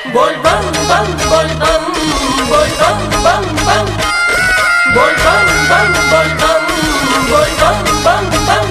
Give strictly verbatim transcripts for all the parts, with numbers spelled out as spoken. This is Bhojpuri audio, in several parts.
बोल बम बम बोल बम बोल बम बम बम बोल बम बम बोल बम बोल बम बम बम।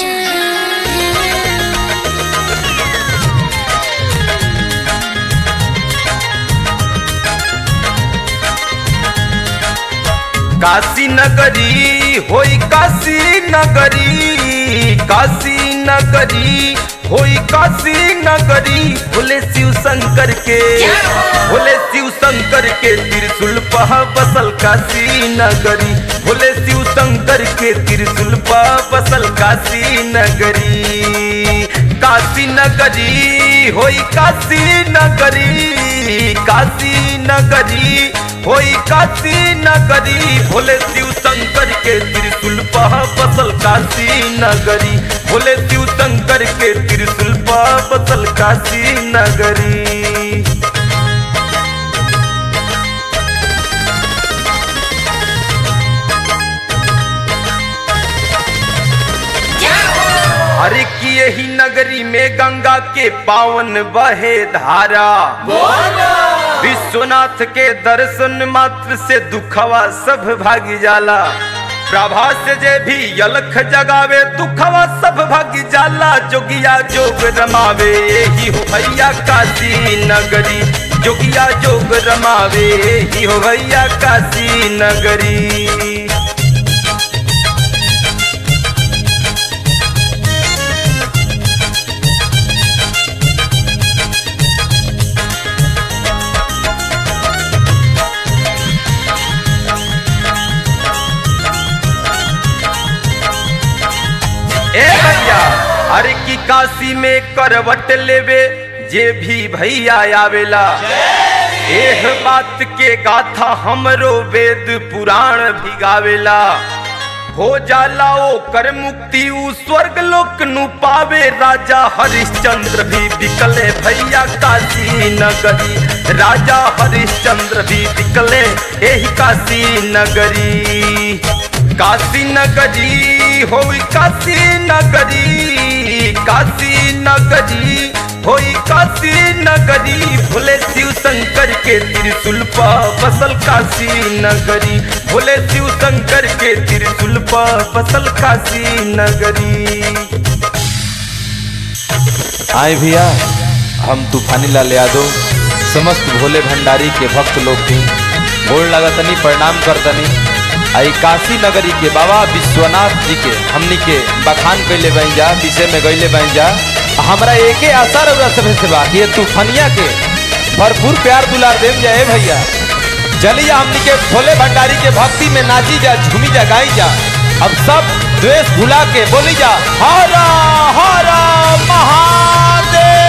काशी नगरी होई काशी नगरी, काशी नगरी होई काशी नगरी। भोले शिव शंकर के भोले शिव शंकर के त्रिशूल पह बसल काशी नगरी। भोले शिव शंकर के त्रिशूल पह बसल काशी नगरी। काशी नगरी होई काशी नगरी, काशी नगरी होई काशी नगरी। भोले शिव शंकर के त्रिशूल पह बसल काशी नगरी। भोले शिव शंकर के त्रिशूल पह बसल काशी नगरी। अरे कि यही नगरी में गंगा के पावन बहे धारा। विश्वनाथ के दर्शन मात्र से दुखवा सब भागी जाला। प्रभा से जे भी यलख जगावे दुखवा सब भागी जाला। जोगिया जोग रमावे ही हो भैया काशी नगरी। जोगिया जोग रमावे ही हो भैया काशी नगरी। ए भैया अरे की काशी में करवट लेवे जे भी भैया आवेला। एह बात के गाथा हमरो वेद पुराण भी गावेला। हो जाला ओ कर मुक्ति उ स्वर्ग लोक नु पावे। राजा हरिश्चंद्र भी बिकले भैया काशी नगरी। राजा हरिश्चंद्र भी बिकले एही काशी नगरी। काशी नगरी होई काशी नगरी, काशी नगरी होई काशी नगरी। भोले शिव शंकर के त्रिशूल पह बसल काशी नगरी। भोले शिव शंकर के त्रिशूल पह बसल काशी नगरी। आए भैया हम तूफानी लाल यादव समस्त भोले भंडारी के भक्त लोग भी गोड़ लगतनी प्रणाम करतनी। आई काशी नगरी के बाबा विश्वनाथ जी के हमनी के बखान कैले बन जा विषय में गईले बन जा। हमरा एके आशा रउरा सभे से बा कि ये तूफानिया के भरपूर प्यार दुलार देव जाए भैया। चलिए हमनी के भोले भंडारी के भक्ति में नाची जा, झूमी जा, गाई जा। अब सब द्वेष भुला के बोली जा हरा हरा महादेव।